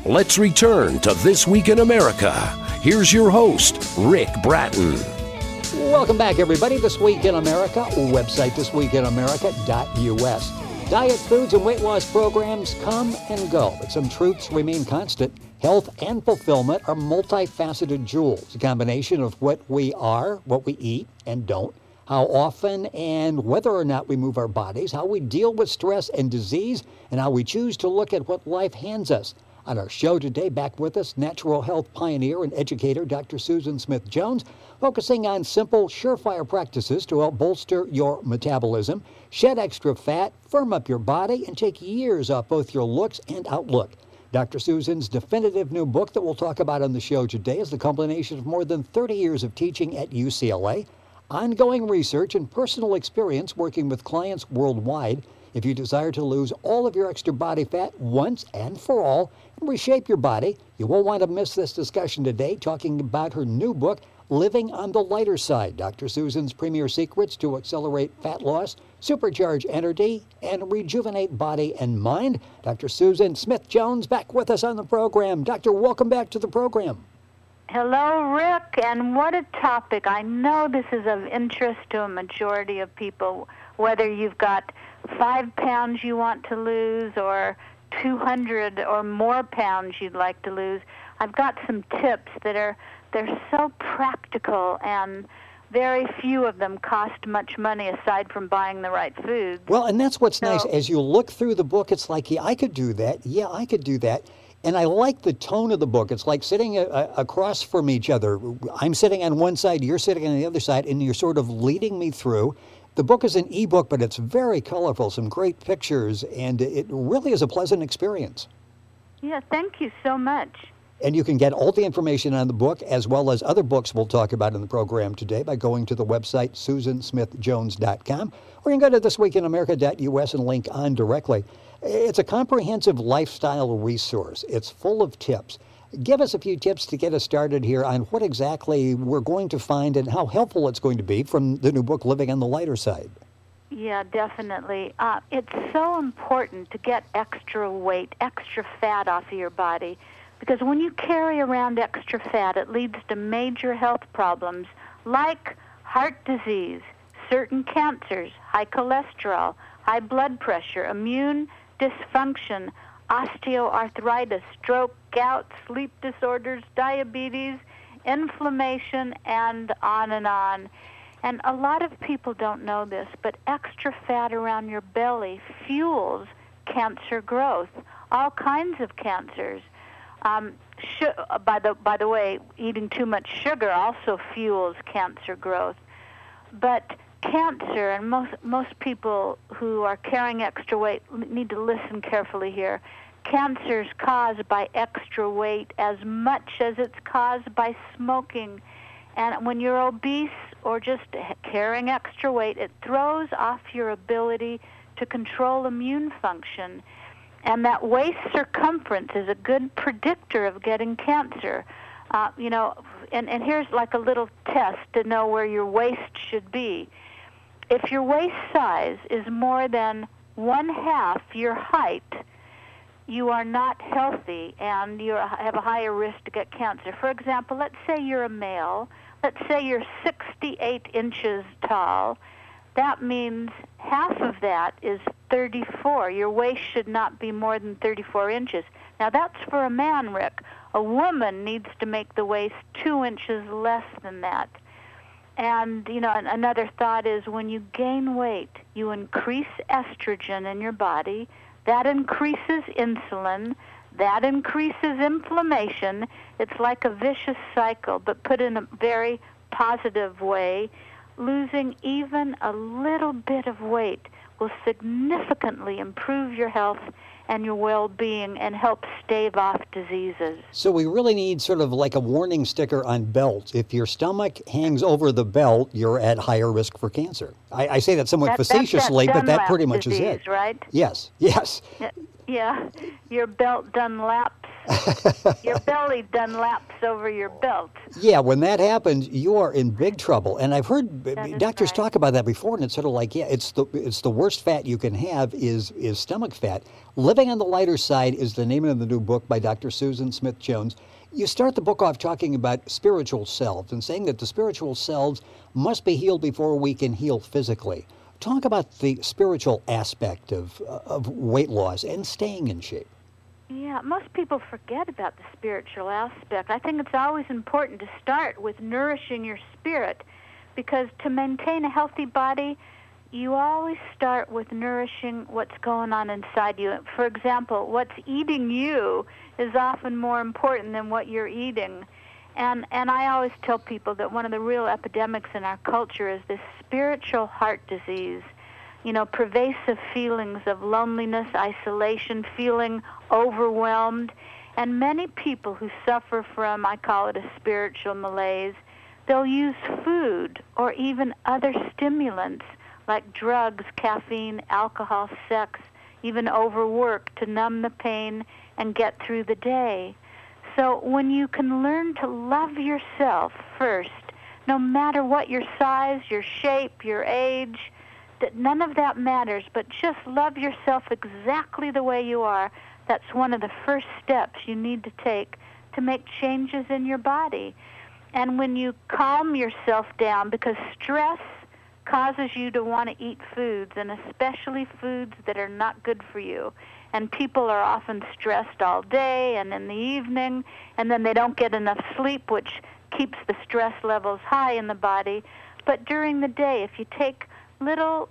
Let's return to This Week in America. Here's your host, Rick Bratton. Welcome back, everybody. This Week in America, website thisweekinamerica.us. Diet, foods, and weight loss programs come and go, but some truths remain constant. Health and fulfillment are multifaceted jewels, a combination of what we are, what we eat and don't, how often and whether or not we move our bodies, how we deal with stress and disease, and how we choose to look at what life hands us. On our show today, back with us, natural health pioneer and educator, Dr. Susan Smith-Jones, focusing on simple, surefire practices to help bolster your metabolism, shed extra fat, firm up your body, and take years off both your looks and outlook. Dr. Susan's definitive new book that we'll talk about on the show today is the culmination of more than 30 years of teaching at UCLA, ongoing research, and personal experience working with clients worldwide. If you desire to lose all of your extra body fat once and for all and reshape your body, you won't want to miss this discussion today, talking about her new book, Living on the Lighter Side, Dr. Susan's premier secrets to accelerate fat loss, supercharge energy, and rejuvenate body and mind. Dr. Susan Smith-Jones back with us on the program. Doctor, welcome back to the program. Hello, Rick, and what a topic. I know this is of interest to a majority of people, whether you've got 5 pounds you want to lose or 200 or more pounds you'd like to lose. I've got some tips that they're so practical, and very few of them cost much money aside from buying the right foods. Well, and that's what's nice. As you look through the book, it's like, yeah, I could do that. Yeah, I could do that. And I like the tone of the book. It's like sitting across from each other. I'm sitting on one side, you're sitting on the other side, and you're sort of leading me through. The book is an ebook, but it's very colorful, some great pictures, and it really is a pleasant experience. Yeah, thank you so much. And you can get all the information on the book, as well as other books we'll talk about in the program today, by going to the website susansmithjones.com, or you can go to thisweekinamerica.us and link on directly. It's a comprehensive lifestyle resource. It's full of tips. Give us a few tips to get us started here on what exactly we're going to find and how helpful it's going to be from the new book, Living on the Lighter Side. Yeah, definitely. It's so important to get extra weight, extra fat off of your body, because when you carry around extra fat, it leads to major health problems like heart disease, certain cancers, high cholesterol, high blood pressure, immune dysfunction, osteoarthritis, stroke, gout, sleep disorders, diabetes, inflammation, and on and on. And a lot of people don't know this, but extra fat around your belly fuels cancer growth, all kinds of cancers. By the way, eating too much sugar also fuels cancer growth. But cancer, and most people who are carrying extra weight need to listen carefully here. Cancer is caused by extra weight as much as it's caused by smoking. And when you're obese or just carrying extra weight, it throws off your ability to control immune function. And that waist circumference is a good predictor of getting cancer. And here's like a little test to know where your waist should be. If your waist size is more than 1/2 your height, you are not healthy and you have a higher risk to get cancer. For example, let's say you're a male. Let's say you're 68 inches tall. That means half of that is 34. Your waist should not be more than 34 inches. Now, that's for a man, Rick. A woman needs to make the waist 2 inches less than that. And, another thought is when you gain weight, you increase estrogen in your body. That increases insulin. That increases inflammation. It's like a vicious cycle, but put in a very positive way. Losing even a little bit of weight will significantly improve your health and your well-being and help stave off diseases. So we really need sort of like a warning sticker on belts. If your stomach hangs over the belt, you're at higher risk for cancer. I say that somewhat facetiously, but that pretty much disease, is it. Right? Yes. Yeah. Your belt Dunlaps Your belly done laps over your belt. Yeah, when that happens, you are in big trouble. And I've heard doctors talk about that before, and it's sort of like, yeah, it's the worst fat you can have is stomach fat. Living on the Lighter Side is the name of the new book by Dr. Susan Smith-Jones. You start the book off talking about spiritual selves and saying that the spiritual selves must be healed before we can heal physically. Talk about the spiritual aspect of weight loss and staying in shape. Yeah, most people forget about the spiritual aspect. I think it's always important to start with nourishing your spirit, because to maintain a healthy body, you always start with nourishing what's going on inside you. For example, what's eating you is often more important than what you're eating. And I always tell people that one of the real epidemics in our culture is this spiritual heart disease. You know, pervasive feelings of loneliness, isolation, feeling overwhelmed. And many people who suffer from, I call it a spiritual malaise, they'll use food or even other stimulants like drugs, caffeine, alcohol, sex, even overwork to numb the pain and get through the day. So when you can learn to love yourself first, no matter what your size, your shape, your age, that none of that matters, but just love yourself exactly the way you are. That's one of the first steps you need to take to make changes in your body. And when you calm yourself down, because stress causes you to want to eat foods, and especially foods that are not good for you. And people are often stressed all day and in the evening, and then they don't get enough sleep, which keeps the stress levels high in the body. But during the day, if you take little,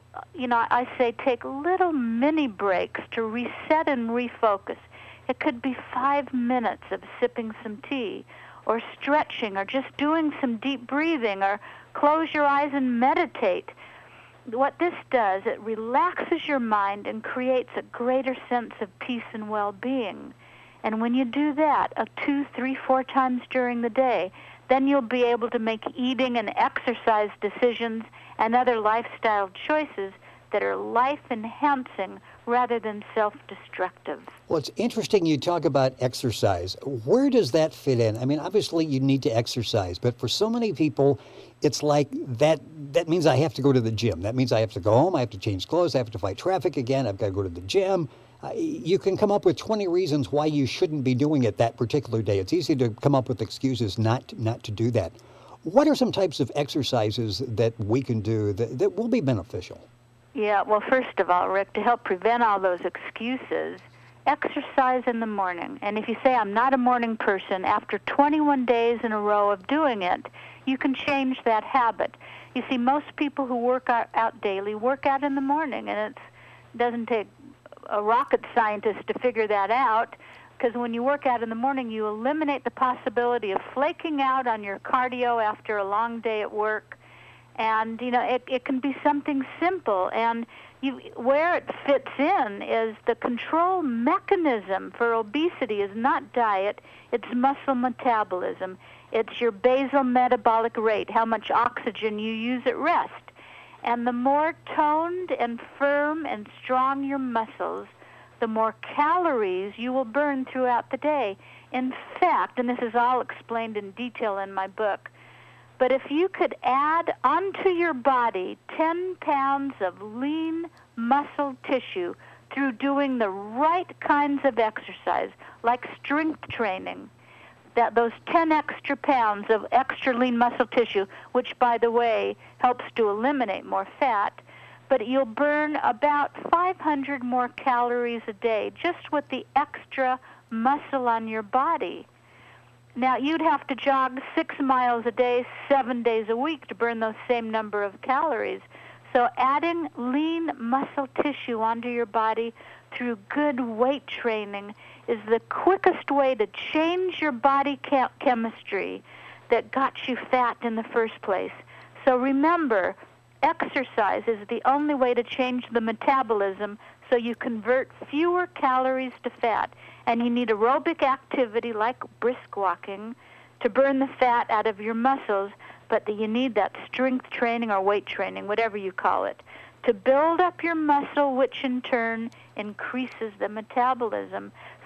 I say take little mini breaks to reset and refocus. It could be 5 minutes of sipping some tea, or stretching, or just doing some deep breathing, or close your eyes and meditate. What this does, it relaxes your mind and creates a greater sense of peace and well-being. And when you do that 2, 3, 4 times during the day, then you'll be able to make eating and exercise decisions and other lifestyle choices that are life-enhancing rather than self-destructive. Well, it's interesting you talk about exercise. Where does that fit in? I mean, obviously you need to exercise, but for so many people, it's like that means I have to go to the gym. That means I have to go home, I have to change clothes, I have to fight traffic again, I've got to go to the gym. You can come up with 20 reasons why you shouldn't be doing it that particular day. It's easy to come up with excuses not to do that. What are some types of exercises that we can do that will be beneficial? Yeah, well, first of all, Rick, to help prevent all those excuses, exercise in the morning. And if you say, I'm not a morning person, after 21 days in a row of doing it, you can change that habit. You see, most people who work out daily work out in the morning, and it doesn't take a rocket scientist to figure that out, because when you work out in the morning, you eliminate the possibility of flaking out on your cardio after a long day at work. And, it can be something simple. And where it fits in is the control mechanism for obesity is not diet, it's muscle metabolism. It's your basal metabolic rate, how much oxygen you use at rest. And the more toned and firm and strong your muscles, the more calories you will burn throughout the day. In fact, and this is all explained in detail in my book, but if you could add onto your body 10 pounds of lean muscle tissue through doing the right kinds of exercise, like strength training, that those 10 extra pounds of extra lean muscle tissue, which, by the way, helps to eliminate more fat, but you'll burn about 500 more calories a day just with the extra muscle on your body. Now, you'd have to jog 6 miles a day, 7 days a week to burn those same number of calories. So adding lean muscle tissue onto your body through good weight training is the quickest way to change your body chemistry that got you fat in the first place. So remember, exercise is the only way to change the metabolism so you convert fewer calories to fat. And you need aerobic activity like brisk walking to burn the fat out of your muscles, but you need that strength training or weight training, whatever you call it, to build up your muscle, which in turn increases the metabolism.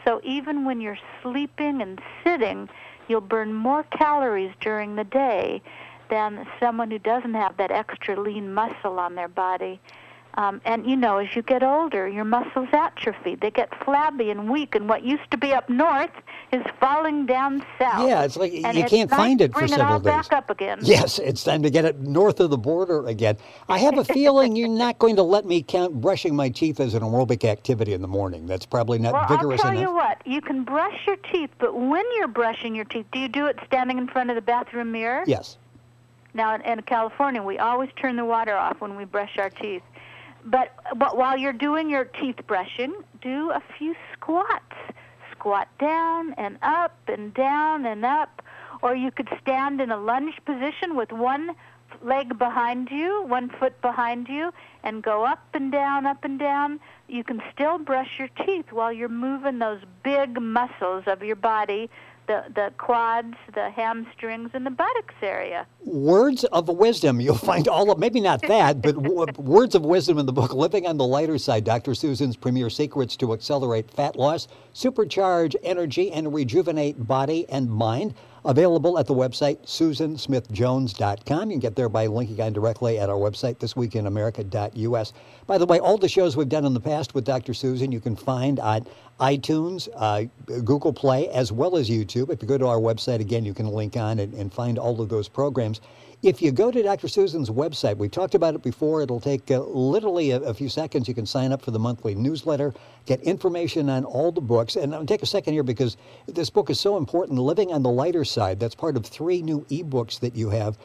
So even when you're sleeping and sitting, you'll burn more calories during the day than someone who doesn't have that extra lean muscle on their body. And, you know, as you get older, your muscles atrophy. They get flabby and weak, and what used to be up north is falling down south. Yeah, it's like and you can't find it for several days. Bring it all back up again. Yes, it's time to get it north of the border again. I have a feeling you're not going to let me count brushing my teeth as an aerobic activity in the morning. That's probably not vigorous enough. I'll tell you what, you can brush your teeth, but when you're brushing your teeth, do you do it standing in front of the bathroom mirror? Yes. Now, in California, we always turn the water off when we brush our teeth. But while you're doing your teeth brushing, do a few squats. Squat down and up and down and up. Or you could stand in a lunge position with one leg behind you, 1 foot behind you, and go up and down, up and down. You can still brush your teeth while you're moving those big muscles of your body, the quads, the hamstrings, and the buttocks area. Words of wisdom. You'll find all of, maybe not that, but words of wisdom in the book, Living on the Lighter Side, Dr. Susan's Premier Secrets to Accelerate Fat Loss, Supercharge Energy, and Rejuvenate Body and Mind. Available at the website SusanSmithJones.com. You can get there by linking on directly at our website, thisweekinamerica.us. By the way, all the shows we've done in the past with Dr. Susan you can find on iTunes, Google Play, as well as YouTube. If you go to our website, again, you can link on and find all of those programs. If you go to Dr. Susan's website, we talked about it before. It'll take literally a few seconds. You can sign up for the monthly newsletter, get information on all the books. And I'll take a second here because this book is so important, Living on the Lighter Side. That's part of 3 new ebooks that you have.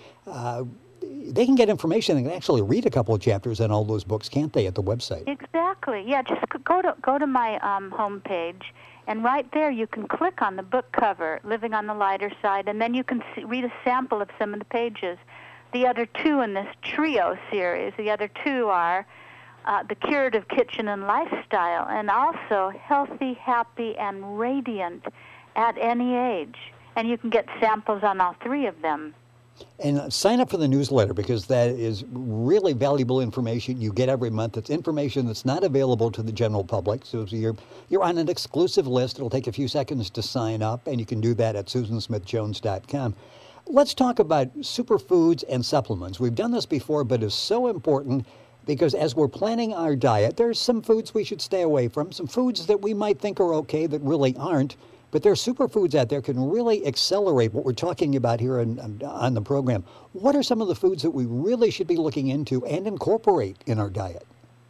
They can get information. They can actually read a couple of chapters on all those books, can't they, at the website? Exactly. Yeah, just go to my homepage. And right there, you can click on the book cover, Living on the Lighter Side, and then you can read a sample of some of the pages. The other 2 in this trio series, the other 2 are The Curative Kitchen and Lifestyle, and also Healthy, Happy, and Radiant at Any Age. And you can get samples on all 3 of them. And sign up for the newsletter because that is really valuable information you get every month. It's information that's not available to the general public. So you're on an exclusive list. It'll take a few seconds to sign up, and you can do that at SusanSmithJones.com. Let's talk about superfoods and supplements. We've done this before, but it's so important because as we're planning our diet, there's some foods we should stay away from, some foods that we might think are okay that really aren't. But there are superfoods out there that can really accelerate what we're talking about here on the program. What are some of the foods that we really should be looking into and incorporate in our diet?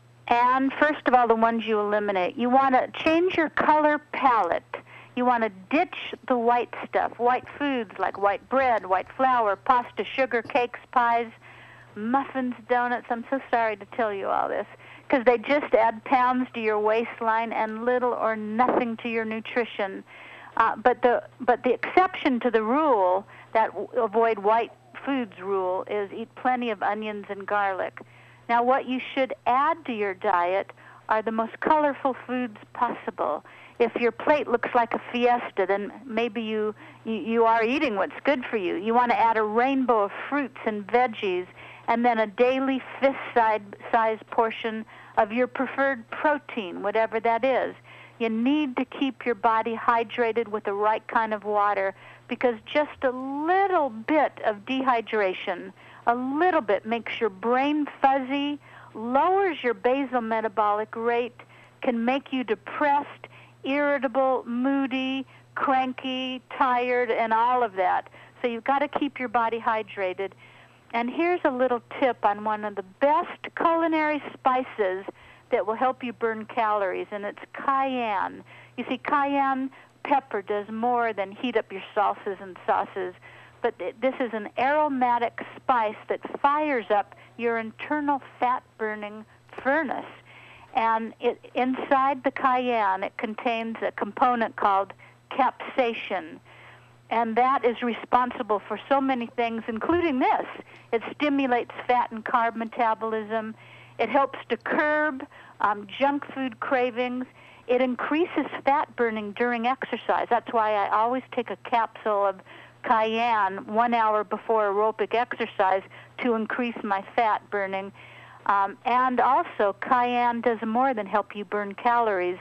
And first of all, the ones you eliminate. You want to change your color palette. You want to ditch the white stuff, white foods like white bread, white flour, pasta, sugar, cakes, pies, muffins, donuts. I'm so sorry to tell you all this because they just add pounds to your waistline and little or nothing to your nutrition. But the exception to the rule, that avoid white foods rule, is eat plenty of onions and garlic. Now, what you should add to your diet are the most colorful foods possible. If your plate looks like a fiesta, then maybe you are eating what's good for you. You want to add a rainbow of fruits and veggies, and then a daily fist-size portion of your preferred protein, whatever that is. You need to keep your body hydrated with the right kind of water because just a little bit of dehydration, a little bit makes your brain fuzzy, lowers your basal metabolic rate, can make you depressed, irritable, moody, cranky, tired, and all of that. So you've got to keep your body hydrated. And here's a little tip on one of the best culinary spices that will help you burn calories, and it's cayenne. You see, cayenne pepper does more than heat up your salsas and sauces, but this is an aromatic spice that fires up your internal fat-burning furnace. And inside the cayenne, it contains a component called capsaicin, and that is responsible for so many things, including this. It stimulates fat and carb metabolism. It helps to curb junk food cravings. It increases fat burning during exercise. That's why I always take a capsule of cayenne 1 hour before aerobic exercise to increase my fat burning. And also, cayenne does more than help you burn calories.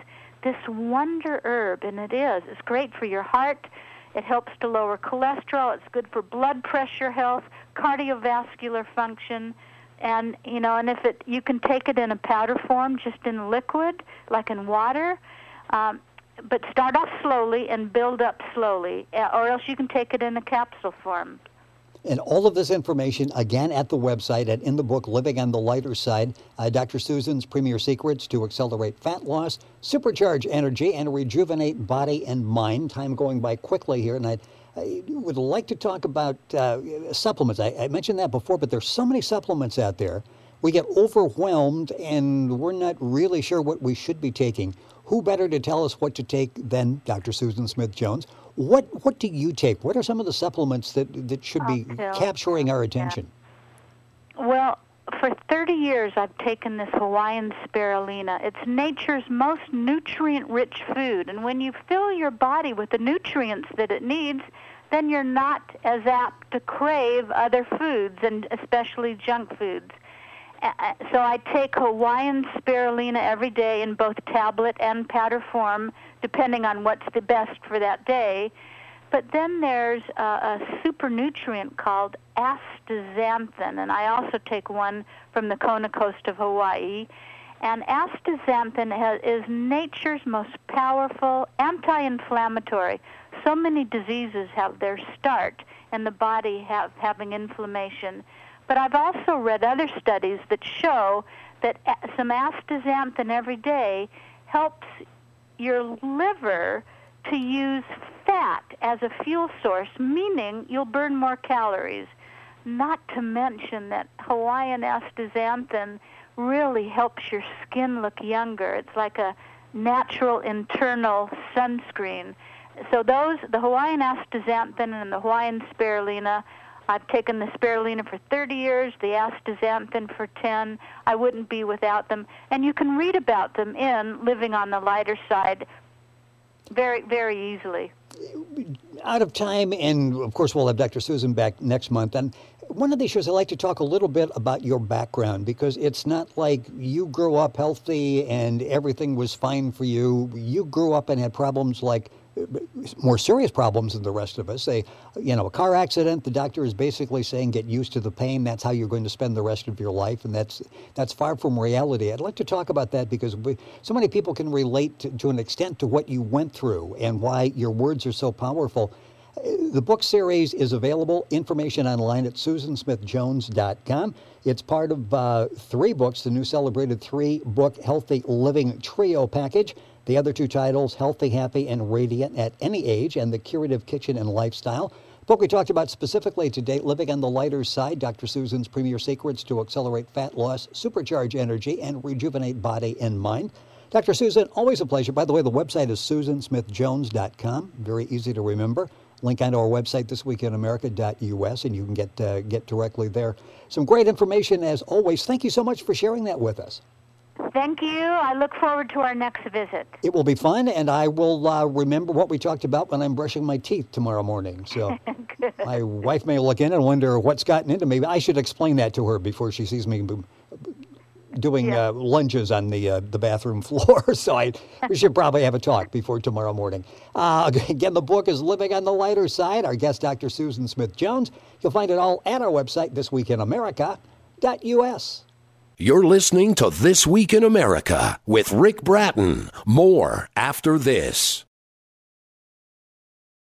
this wonder herb, and it is. It's great for your heart. It helps to lower cholesterol. It's good for blood pressure health, cardiovascular function, and you can take it in a powder form, just in liquid, like in water. But start off slowly and build up slowly, or else you can take it in a capsule form. And all of this information, again, at the website and in the book, Living on the Lighter Side, Dr. Susan's Premier Secrets to Accelerate Fat Loss, Supercharge Energy, and Rejuvenate Body and Mind. Time going by quickly here, and I would like to talk about supplements. I mentioned that before, but there's so many supplements out there. We get overwhelmed, and we're not really sure what we should be taking. Who better to tell us what to take than Dr. Susan Smith-Jones? What do you take? What are some of the supplements that should be capturing our attention? Yeah. Well, for 30 years, I've taken this Hawaiian spirulina. It's nature's most nutrient-rich food. And when you fill your body with the nutrients that it needs, then you're not as apt to crave other foods, and especially junk foods. So I take Hawaiian spirulina every day in both tablet and powder form, depending on what's the best for that day. But then there's a super nutrient called astaxanthin, and I also take one from the Kona coast of Hawaii. And astaxanthin is nature's most powerful anti-inflammatory. So many diseases have their start in the body having inflammation. But I've also read other studies that show that some astaxanthin every day helps your liver to use fat as a fuel source, meaning you'll burn more calories. Not to mention that Hawaiian astaxanthin really helps your skin look younger. It's like a natural internal sunscreen. So the Hawaiian astaxanthin and the Hawaiian spirulina, I've taken the spirulina for 30 years, the astaxanthin for 10. I wouldn't be without them. And you can read about them in Living on the Lighter Side very, very easily. Out of time, and of course we'll have Dr. Susan back next month. And one of these shows, I'd like to talk a little bit about your background, because it's not like you grew up healthy and everything was fine for you. You grew up and had problems, like more serious problems than the rest of us. A car accident, the doctor is basically saying get used to the pain. That's how you're going to spend the rest of your life, and that's far from reality. I'd like to talk about that because so many people can relate to an extent to what you went through and why your words are so powerful. The book series is available, information online at susansmithjones.com. It's part of 3 books, the new celebrated 3-book Healthy Living Trio package. The other 2 titles, Healthy, Happy, and Radiant at Any Age, and The Curative Kitchen and Lifestyle. The book we talked about specifically today, Living on the Lighter Side, Dr. Susan's Premier Secrets to Accelerate Fat Loss, Supercharge Energy, and Rejuvenate Body and Mind. Dr. Susan, always a pleasure. By the way, the website is susansmithjones.com. Very easy to remember. Link onto our website, thisweekinamerica.us, and you can get directly there. Some great information as always. Thank you so much for sharing that with us. Thank you. I look forward to our next visit. It will be fun, and I will remember what we talked about when I'm brushing my teeth tomorrow morning. So my wife may look in and wonder what's gotten into me. I should explain that to her before she sees me doing lunges on the bathroom floor. So we should probably have a talk before tomorrow morning. Again, the book is Living on the Lighter Side. Our guest, Dr. Susan Smith-Jones. You'll find it all at our website, thisweekinamerica.us. You're listening to This Week in America with Rick Bratton. More after this.